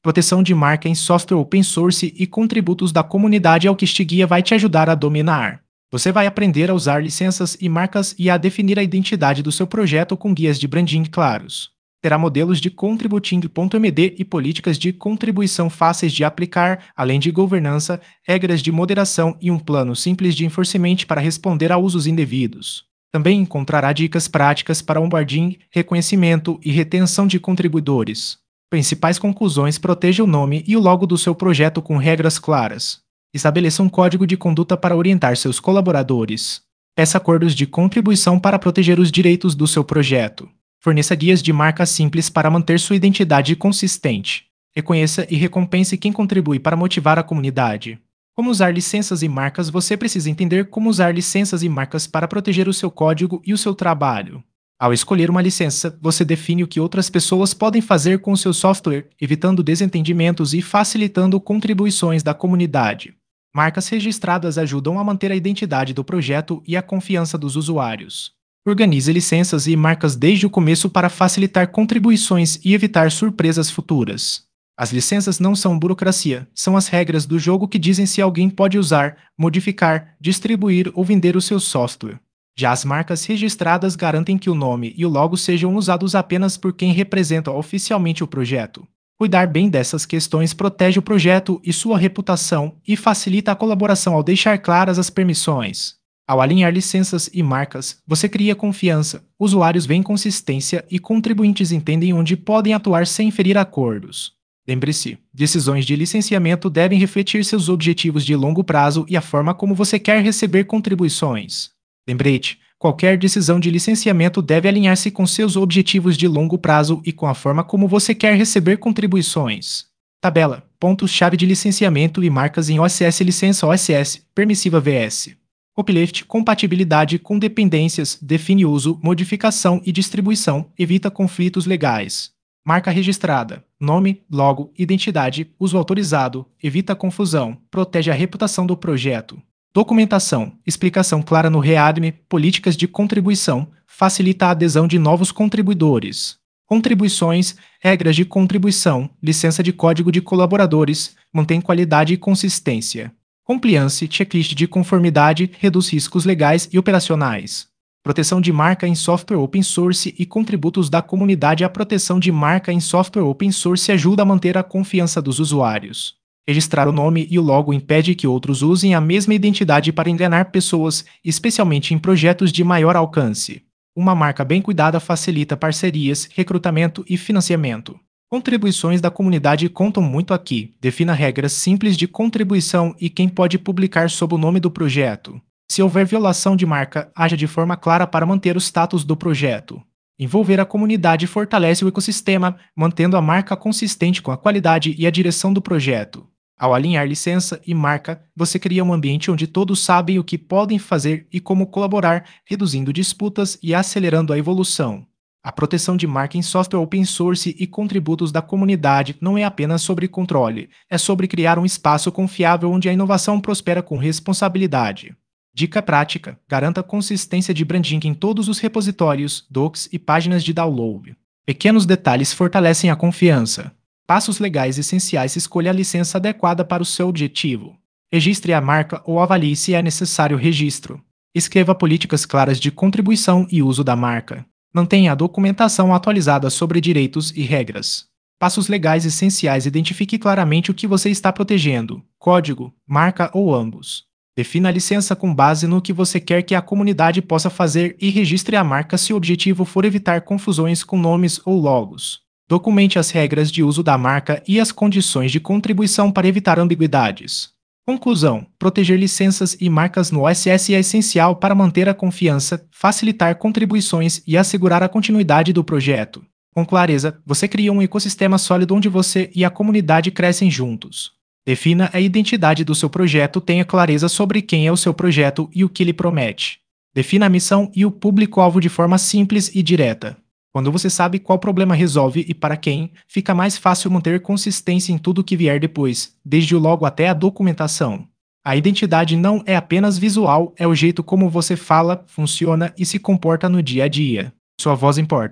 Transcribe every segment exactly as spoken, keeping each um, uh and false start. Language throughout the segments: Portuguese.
Proteção de marca em software open source e contributos da comunidade é o que este guia vai te ajudar a dominar. Você vai aprender a usar licenças e marcas e a definir a identidade do seu projeto com guias de branding claros. Terá modelos de contributing.md e políticas de contribuição fáceis de aplicar, além de governança, regras de moderação e um plano simples de enforcement para responder a usos indevidos. Também encontrará dicas práticas para onboarding, reconhecimento e retenção de contribuidores. Principais conclusões: proteja o nome e o logo do seu projeto com regras claras. Estabeleça um código de conduta para orientar seus colaboradores. Peça acordos de contribuição para proteger os direitos do seu projeto. Forneça guias de marca simples para manter sua identidade consistente. Reconheça e recompense quem contribui para motivar a comunidade. Como usar licenças e marcas? Você precisa entender como usar licenças e marcas para proteger o seu código e o seu trabalho. Ao escolher uma licença, você define o que outras pessoas podem fazer com o seu software, evitando desentendimentos e facilitando contribuições da comunidade. Marcas registradas ajudam a manter a identidade do projeto e a confiança dos usuários. Organize licenças e marcas desde o começo para facilitar contribuições e evitar surpresas futuras. As licenças não são burocracia, são as regras do jogo que dizem se alguém pode usar, modificar, distribuir ou vender o seu software. Já as marcas registradas garantem que o nome e o logo sejam usados apenas por quem representa oficialmente o projeto. Cuidar bem dessas questões protege o projeto e sua reputação e facilita a colaboração ao deixar claras as permissões. Ao alinhar licenças e marcas, você cria confiança, usuários veem consistência e contribuintes entendem onde podem atuar sem ferir acordos. Lembre-se, decisões de licenciamento devem refletir seus objetivos de longo prazo e a forma como você quer receber contribuições. Lembrete, qualquer decisão de licenciamento deve alinhar-se com seus objetivos de longo prazo e com a forma como você quer receber contribuições. Tabela: pontos-chave de licenciamento e marcas em O S S. Licença O S S, permissiva V S. Copyleft: compatibilidade com dependências, define uso, modificação e distribuição, evita conflitos legais. Marca registrada: nome, logo, identidade, uso autorizado, evita confusão, protege a reputação do projeto. Documentação: explicação clara no README, políticas de contribuição, facilita a adesão de novos contribuidores. Contribuições: regras de contribuição, licença de código de colaboradores, mantém qualidade e consistência. Compliance: checklist de conformidade, reduz riscos legais e operacionais. Proteção de marca em software open source e contributos da comunidade. A proteção de marca em software open source ajuda a manter a confiança dos usuários. Registrar o nome e o logo impede que outros usem a mesma identidade para enganar pessoas, especialmente em projetos de maior alcance. Uma marca bem cuidada facilita parcerias, recrutamento e financiamento. Contribuições da comunidade contam muito aqui. Defina regras simples de contribuição e quem pode publicar sob o nome do projeto. Se houver violação de marca, haja de forma clara para manter o status do projeto. Envolver a comunidade fortalece o ecossistema, mantendo a marca consistente com a qualidade e a direção do projeto. Ao alinhar licença e marca, você cria um ambiente onde todos sabem o que podem fazer e como colaborar, reduzindo disputas e acelerando a evolução. A proteção de marca em software open source e contributos da comunidade não é apenas sobre controle, é sobre criar um espaço confiável onde a inovação prospera com responsabilidade. Dica prática: garanta consistência de branding em todos os repositórios, docs e páginas de download. Pequenos detalhes fortalecem a confiança. Passos legais essenciais: escolha a licença adequada para o seu objetivo. Registre a marca ou avalie se é necessário registro. Escreva políticas claras de contribuição e uso da marca. Mantenha a documentação atualizada sobre direitos e regras. Passos legais essenciais: identifique claramente o que você está protegendo, código, marca ou ambos. Defina a licença com base no que você quer que a comunidade possa fazer e registre a marca se o objetivo for evitar confusões com nomes ou logos. Documente as regras de uso da marca e as condições de contribuição para evitar ambiguidades. Conclusão: proteger licenças e marcas no O S S é essencial para manter a confiança, facilitar contribuições e assegurar a continuidade do projeto. Com clareza, você cria um ecossistema sólido onde você e a comunidade crescem juntos. Defina a identidade do seu projeto, tenha clareza sobre quem é o seu projeto e o que ele promete. Defina a missão e o público-alvo de forma simples e direta. Quando você sabe qual problema resolve e para quem, fica mais fácil manter consistência em tudo que vier depois, desde o logo até a documentação. A identidade não é apenas visual, é o jeito como você fala, funciona e se comporta no dia a dia. Sua voz importa.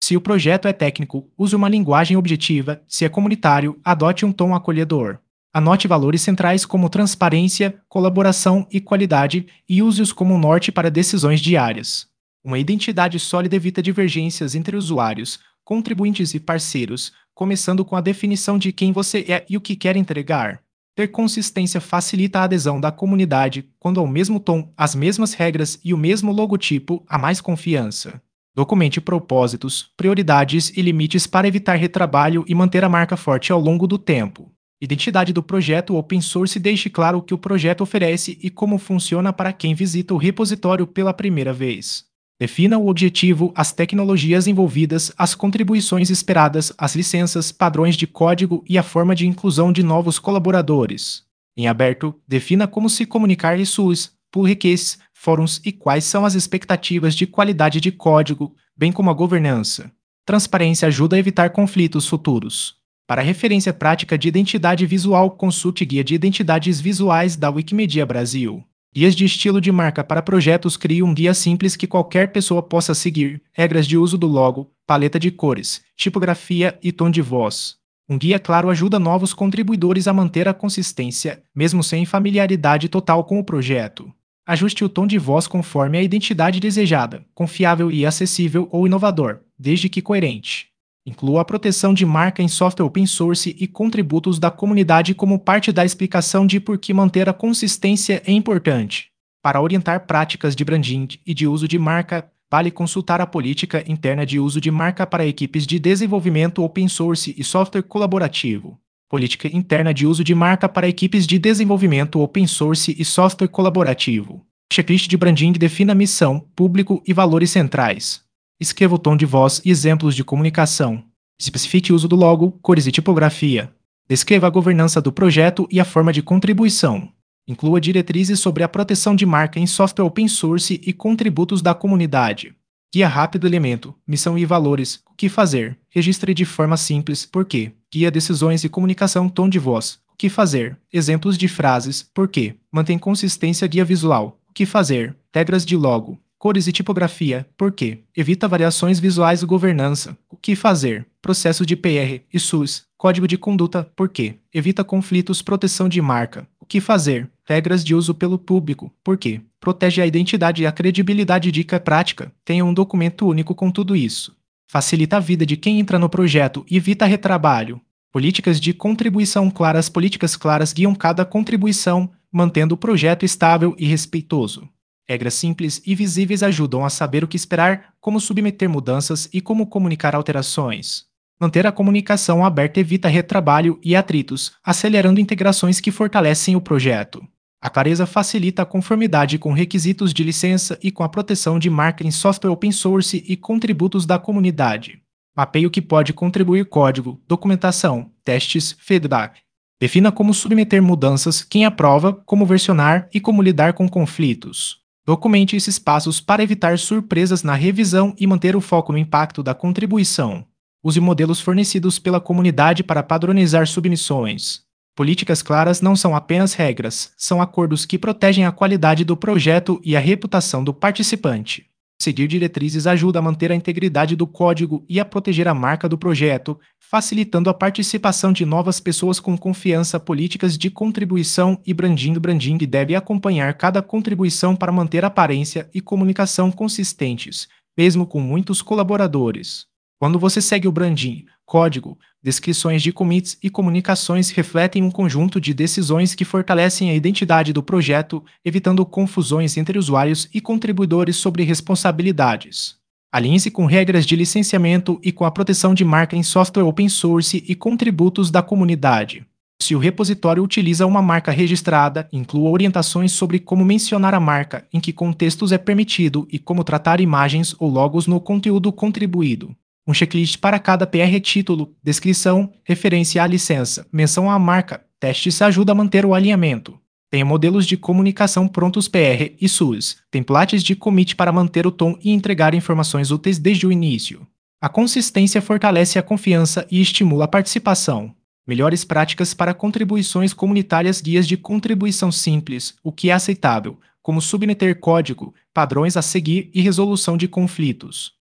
Se o projeto é técnico, use uma linguagem objetiva; se é comunitário, adote um tom acolhedor. Anote valores centrais como transparência, colaboração e qualidade e use-os como norte para decisões diárias. Uma identidade sólida evita divergências entre usuários, contribuintes e parceiros, começando com a definição de quem você é e o que quer entregar. Ter consistência facilita a adesão da comunidade, quando ao mesmo tom, as mesmas regras e o mesmo logotipo, há mais confiança. Documente propósitos, prioridades e limites para evitar retrabalho e manter a marca forte ao longo do tempo. Identidade do projeto open source: deixe claro o que o projeto oferece e como funciona para quem visita o repositório pela primeira vez. Defina o objetivo, as tecnologias envolvidas, as contribuições esperadas, as licenças, padrões de código e a forma de inclusão de novos colaboradores. Em aberto, defina como se comunicar em SUS, pull requests, fóruns e quais são as expectativas de qualidade de código, bem como a governança. Transparência ajuda a evitar conflitos futuros. Para referência prática de identidade visual, consulte Guia de Identidades Visuais da Wikimedia Brasil. Guias de estilo de marca para projetos: crie um guia simples que qualquer pessoa possa seguir. Regras de uso do logo, paleta de cores, tipografia e tom de voz. Um guia claro ajuda novos contribuidores a manter a consistência, mesmo sem familiaridade total com o projeto. Ajuste o tom de voz conforme a identidade desejada, confiável e acessível ou inovador, desde que coerente. Inclua a proteção de marca em software open source e contributos da comunidade como parte da explicação de por que manter a consistência é importante. Para orientar práticas de branding e de uso de marca, vale consultar a política interna de uso de marca para equipes de desenvolvimento open source e software colaborativo. Política interna de uso de marca para equipes de desenvolvimento open source e software colaborativo. Checklist de branding: defina missão, público e valores centrais. Escreva o tom de voz e exemplos de comunicação. Especifique o uso do logo, cores e tipografia. Descreva a governança do projeto e a forma de contribuição. Inclua diretrizes sobre a proteção de marca em software open source e contributos da comunidade. Guia rápido: elemento, missão e valores, o que fazer. Registre de forma simples, porquê. Guia decisões e comunicação, tom de voz, o que fazer. Exemplos de frases, porquê. Mantém consistência. Guia visual, o que fazer. Regras de logo, cores e tipografia, porquê. Evita variações visuais. Governança, o que fazer. Processo de P R e SUS, código de conduta, porquê. Evita conflitos. Proteção de marca, o que fazer. Regras de uso pelo público, porquê. Protege a identidade e a credibilidade. Dica prática: tenha um documento único com tudo isso. Facilita a vida de quem entra no projeto e evita retrabalho. Políticas de contribuição claras: políticas claras guiam cada contribuição, mantendo o projeto estável e respeitoso. Regras simples e visíveis ajudam a saber o que esperar, como submeter mudanças e como comunicar alterações. Manter a comunicação aberta evita retrabalho e atritos, acelerando integrações que fortalecem o projeto. A clareza facilita a conformidade com requisitos de licença e com a proteção de marca em software open source e contributos da comunidade. Mapeie o que pode contribuir: código, documentação, testes, feedback. Defina como submeter mudanças, quem aprova, como versionar e como lidar com conflitos. Documente esses passos para evitar surpresas na revisão e manter o foco no impacto da contribuição. Use modelos fornecidos pela comunidade para padronizar submissões. Políticas claras não são apenas regras, são acordos que protegem a qualidade do projeto e a reputação do participante. Seguir diretrizes ajuda a manter a integridade do código e a proteger a marca do projeto, facilitando a participação de novas pessoas com confiança. Políticas de contribuição e branding. Branding deve acompanhar cada contribuição para manter aparência e comunicação consistentes, mesmo com muitos colaboradores. Quando você segue o branding, código, descrições de commits e comunicações refletem um conjunto de decisões que fortalecem a identidade do projeto, evitando confusões entre usuários e contribuidores sobre responsabilidades. Alinhe-se com regras de licenciamento e com a proteção de marca em software open source e contributos da comunidade. Se o repositório utiliza uma marca registrada, inclua orientações sobre como mencionar a marca, em que contextos é permitido e como tratar imagens ou logos no conteúdo contribuído. Um checklist para cada P R: título, descrição, referência à licença, menção à marca, testes ajuda a manter o alinhamento. Tenha modelos de comunicação prontos: P R e SUS, templates de commit para manter o tom e entregar informações úteis desde o início. A consistência fortalece a confiança e estimula a participação. Melhores práticas para contribuições comunitárias: guias de contribuição simples, o que é aceitável, como submeter código, padrões a seguir e resolução de conflitos.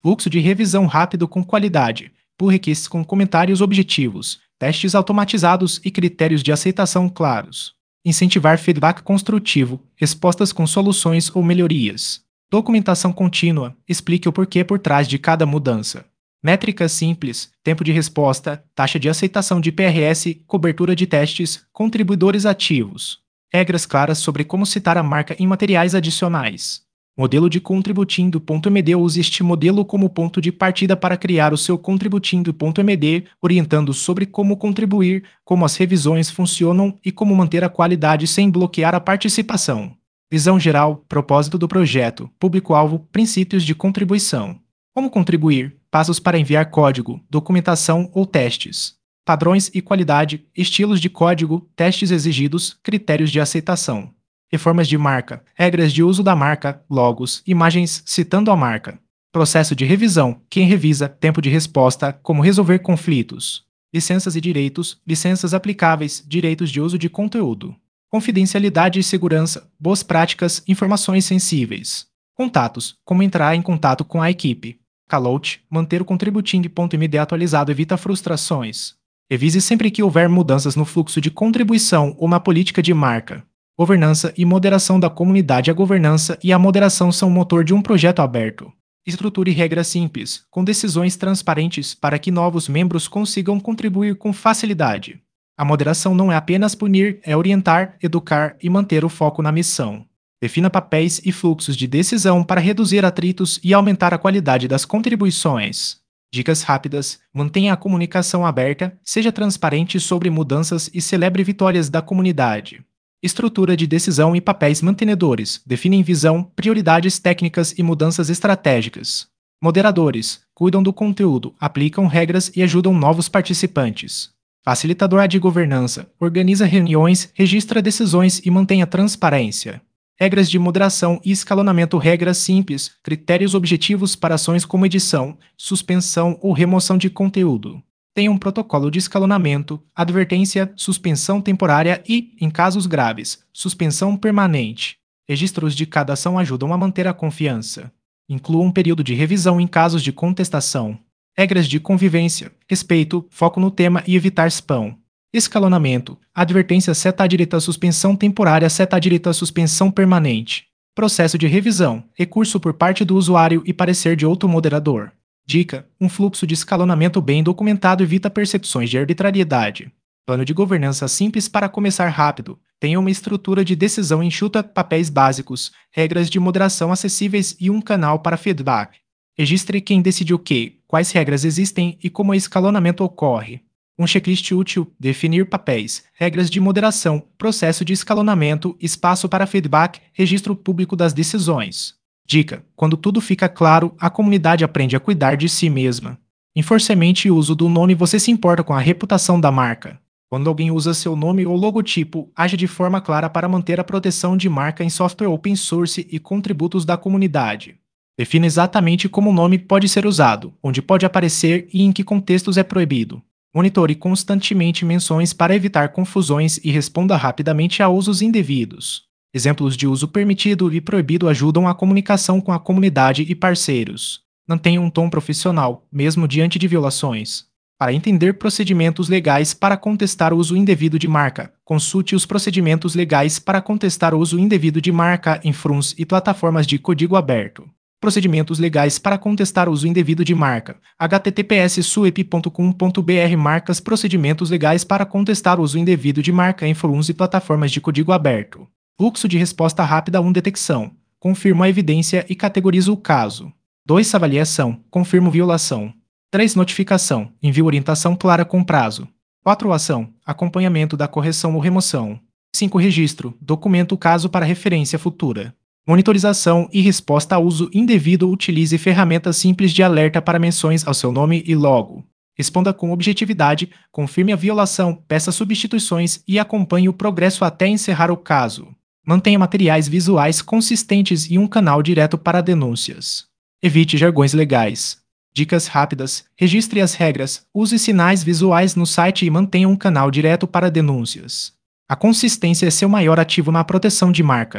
Fluxo de revisão rápido com qualidade, pull requests com comentários objetivos, testes automatizados e critérios de aceitação claros. Incentivar feedback construtivo, respostas com soluções ou melhorias. Documentação contínua, explique o porquê por trás de cada mudança. Métricas simples, tempo de resposta, taxa de aceitação de P R S, cobertura de testes, contribuidores ativos. Regras claras sobre como citar a marca em materiais adicionais. Modelo de contributindo.md. Use este modelo como ponto de partida para criar o seu contributindo.md, orientando sobre como contribuir, como as revisões funcionam e como manter a qualidade sem bloquear a participação. Visão geral, propósito do projeto, público-alvo, princípios de contribuição. Como contribuir, passos para enviar código, documentação ou testes. Padrões e qualidade, estilos de código, testes exigidos, critérios de aceitação. Reformas de marca, regras de uso da marca, logos, imagens citando a marca. Processo de revisão, quem revisa, tempo de resposta, como resolver conflitos. Licenças e direitos, licenças aplicáveis, direitos de uso de conteúdo. Confidencialidade e segurança, boas práticas, informações sensíveis. Contatos, como entrar em contato com a equipe. Callout, manter o contributing.md atualizado evita frustrações. Revise sempre que houver mudanças no fluxo de contribuição ou na política de marca. Governança e moderação da comunidade. A governança e a moderação são o motor de um projeto aberto. Estruture regras simples, com decisões transparentes para que novos membros consigam contribuir com facilidade. A moderação não é apenas punir, é orientar, educar e manter o foco na missão. Defina papéis e fluxos de decisão para reduzir atritos e aumentar a qualidade das contribuições. Dicas rápidas: mantenha a comunicação aberta, seja transparente sobre mudanças e celebre vitórias da comunidade. Estrutura de decisão e papéis mantenedores, definem visão, prioridades técnicas e mudanças estratégicas. Moderadores, cuidam do conteúdo, aplicam regras e ajudam novos participantes. Facilitador de governança, organiza reuniões, registra decisões e mantém a transparência. Regras de moderação e escalonamento. Regras simples, critérios objetivos para ações como edição, suspensão ou remoção de conteúdo. Tem um protocolo de escalonamento, advertência, suspensão temporária e, em casos graves, suspensão permanente. Registros de cada ação ajudam a manter a confiança. Inclua um período de revisão em casos de contestação. Regras de convivência, respeito, foco no tema e evitar spam. Escalonamento, advertência seta direita, suspensão temporária seta direita, suspensão permanente. Processo de revisão, recurso por parte do usuário e parecer de outro moderador. Dica: um fluxo de escalonamento bem documentado evita percepções de arbitrariedade. Plano de governança simples para começar rápido. Tenha uma estrutura de decisão enxuta, papéis básicos, regras de moderação acessíveis e um canal para feedback. Registre quem decide o que, quais regras existem e como o escalonamento ocorre. Um checklist útil: definir papéis, regras de moderação, processo de escalonamento, espaço para feedback, registro público das decisões. Dica: quando tudo fica claro, a comunidade aprende a cuidar de si mesma. Enforcement e uso do nome. Você se importa com a reputação da marca. Quando alguém usa seu nome ou logotipo, age de forma clara para manter a proteção de marca em software open source e contributos da comunidade. Defina exatamente como o nome pode ser usado, onde pode aparecer e em que contextos é proibido. Monitore constantemente menções para evitar confusões e responda rapidamente a usos indevidos. Exemplos de uso permitido e proibido ajudam a comunicação com a comunidade e parceiros. Mantenha um tom profissional, mesmo diante de violações. Para entender procedimentos legais para contestar o uso indevido de marca, consulte os procedimentos legais para contestar o uso indevido de marca em forums e plataformas de código aberto. Procedimentos legais para contestar o uso indevido de marca. h t t p s suep ponto com ponto b r Marcas. Procedimentos legais para contestar o uso indevido de marca em forums e plataformas de código aberto. Fluxo de resposta rápida. um Detecção. Confirmo a evidência e categorizo o caso. dois Avaliação. Confirmo violação. três Notificação. Envio orientação clara com prazo. quatro Ação. Acompanhamento da correção ou remoção. cinco Registro. Documento o caso para referência futura. Monitorização e resposta a uso indevido. Utilize ferramentas simples de alerta para menções ao seu nome e logo. Responda com objetividade, confirme a violação, peça substituições e acompanhe o progresso até encerrar o caso. Mantenha materiais visuais consistentes e um canal direto para denúncias. Evite jargões legais. Dicas rápidas: registre as regras, use sinais visuais no site e mantenha um canal direto para denúncias. A consistência é seu maior ativo na proteção de marca.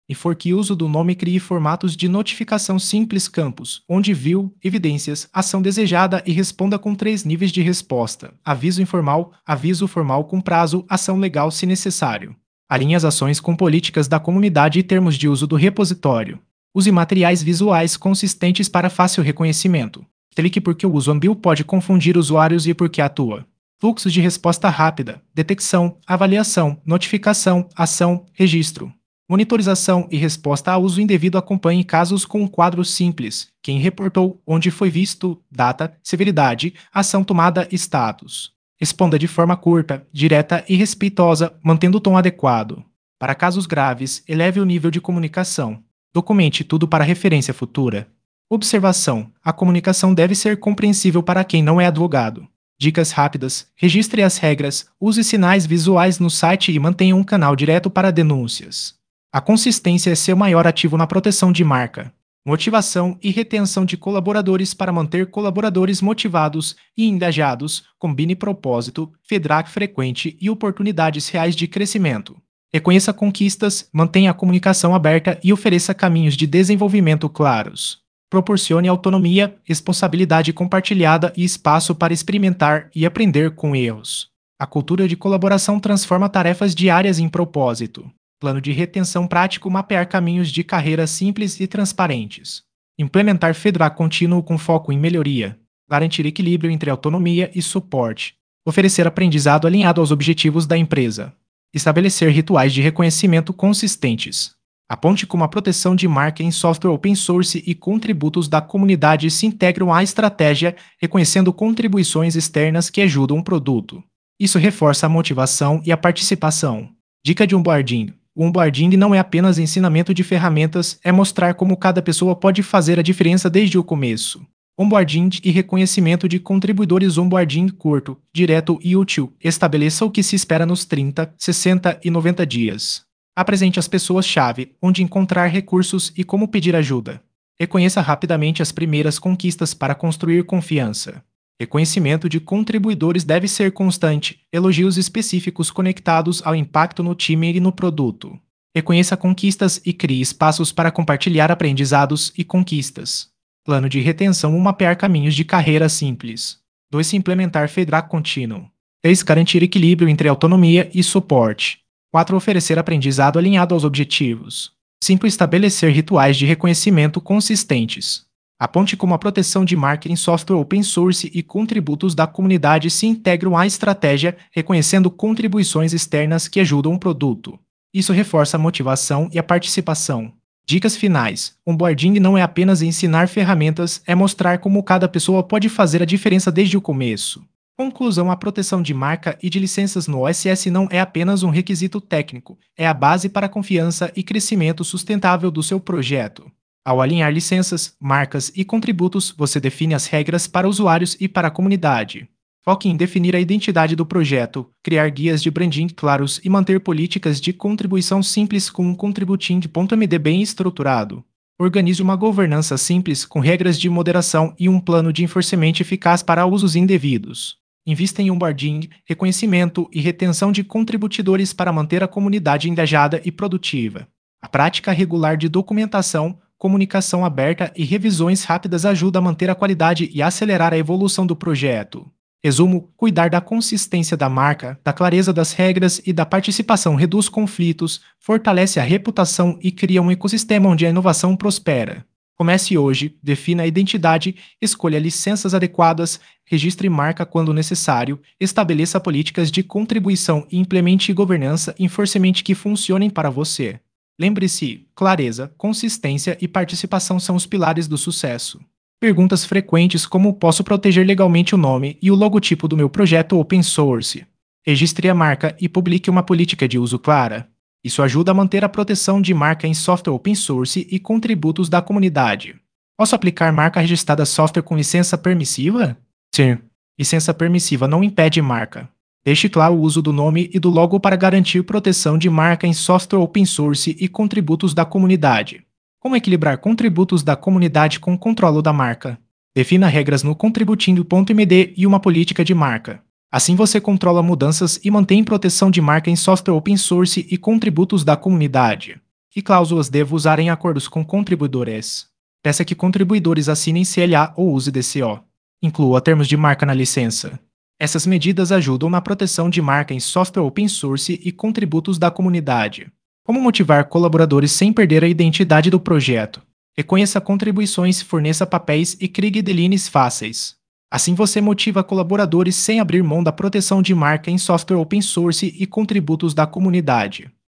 Enforque o uso do nome e crie formatos de notificação simples campos, onde viu, evidências, ação desejada e responda com três níveis de resposta: aviso informal, aviso formal com prazo, ação legal se necessário. Alinhe as ações com políticas da comunidade e termos de uso do repositório. Use materiais visuais consistentes para fácil reconhecimento. Explique por que o uso ambil pode confundir usuários e por que atua. Fluxos de resposta rápida, detecção, avaliação, notificação, ação, registro. Monitorização e resposta a uso indevido. Acompanhe casos com um quadro simples: quem reportou, onde foi visto, data, severidade, ação tomada, status. Responda de forma curta, direta e respeitosa, mantendo o tom adequado. Para casos graves, eleve o nível de comunicação. Documente tudo para referência futura. Observação: a comunicação deve ser compreensível para quem não é advogado. Dicas rápidas: registre as regras, use sinais visuais no site e mantenha um canal direto para denúncias. A consistência é seu maior ativo na proteção de marca. Motivação e retenção de colaboradores. Para manter colaboradores motivados e engajados, combine propósito, feedback frequente e oportunidades reais de crescimento. Reconheça conquistas, mantenha a comunicação aberta e ofereça caminhos de desenvolvimento claros. Proporcione autonomia, responsabilidade compartilhada e espaço para experimentar e aprender com erros. A cultura de colaboração transforma tarefas diárias em propósito. Plano de retenção prático: mapear caminhos de carreira simples e transparentes. Implementar feedback contínuo com foco em melhoria. Garantir equilíbrio entre autonomia e suporte. Oferecer aprendizado alinhado aos objetivos da empresa. Estabelecer rituais de reconhecimento consistentes. Aponte como a proteção de marca em software open source e contributos da comunidade se integram à estratégia, reconhecendo contribuições externas que ajudam o produto. Isso reforça a motivação e a participação. Dica de onboarding: o onboarding não é apenas ensinamento de ferramentas, é mostrar como cada pessoa pode fazer a diferença desde o começo. Onboarding e reconhecimento de contribuidores. Onboarding curto, direto e útil. Estabeleça o que se espera nos trinta, sessenta e noventa dias. Apresente as pessoas-chave, onde encontrar recursos e como pedir ajuda. Reconheça rapidamente as primeiras conquistas para construir confiança. Reconhecimento de contribuidores deve ser constante, elogios específicos conectados ao impacto no time e no produto. Reconheça conquistas e crie espaços para compartilhar aprendizados e conquistas. Plano de retenção: mapear caminhos de carreira simples. dois Implementar feedback contínuo. três Garantir equilíbrio entre autonomia e suporte. quatro Oferecer aprendizado alinhado aos objetivos. cinco Estabelecer rituais de reconhecimento consistentes. Aponte como a proteção de marca em software open source e contributos da comunidade se integram à estratégia, reconhecendo contribuições externas que ajudam o produto. Isso reforça a motivação e a participação. Dicas finais: onboarding não é apenas ensinar ferramentas, é mostrar como cada pessoa pode fazer a diferença desde o começo. Conclusão: a proteção de marca e de licenças no O S S não é apenas um requisito técnico, é a base para a confiança e crescimento sustentável do seu projeto. Ao alinhar licenças, marcas e contributos, você define as regras para usuários e para a comunidade. Foque em definir a identidade do projeto, criar guias de branding claros e manter políticas de contribuição simples com um contributing.md bem estruturado. Organize uma governança simples com regras de moderação e um plano de enforcement eficaz para usos indevidos. Invista em onboarding, reconhecimento e retenção de contributidores para manter a comunidade engajada e produtiva. A prática regular de documentação, comunicação aberta e revisões rápidas ajuda a manter a qualidade e acelerar a evolução do projeto. Resumo: cuidar da consistência da marca, da clareza das regras e da participação reduz conflitos, fortalece a reputação e cria um ecossistema onde a inovação prospera. Comece hoje, defina a identidade, escolha licenças adequadas, registre marca quando necessário, estabeleça políticas de contribuição e implemente governança e enforcement que funcionem para você. Lembre-se, clareza, consistência e participação são os pilares do sucesso. Perguntas frequentes como: posso proteger legalmente o nome e o logotipo do meu projeto open source? Registre a marca e publique uma política de uso clara. Isso ajuda a manter a proteção de marca em software open source e contributos da comunidade. Posso aplicar marca registrada a software com licença permissiva? Sim. Licença permissiva não impede marca. Deixe claro o uso do nome e do logo para garantir proteção de marca em software open source e contributos da comunidade. Como equilibrar contributos da comunidade com o controle da marca? Defina regras no contributing.md e uma política de marca. Assim você controla mudanças e mantém proteção de marca em software open source e contributos da comunidade. E cláusulas devo usar em acordos com contribuidores. Peça que contribuidores assinem C L A ou use D C O. Inclua termos de marca na licença. Essas medidas ajudam na proteção de marca em software open source e contributos da comunidade. Como motivar colaboradores sem perder a identidade do projeto? Reconheça contribuições, forneça papéis e crie guidelines fáceis. Assim você motiva colaboradores sem abrir mão da proteção de marca em software open source e contributos da comunidade.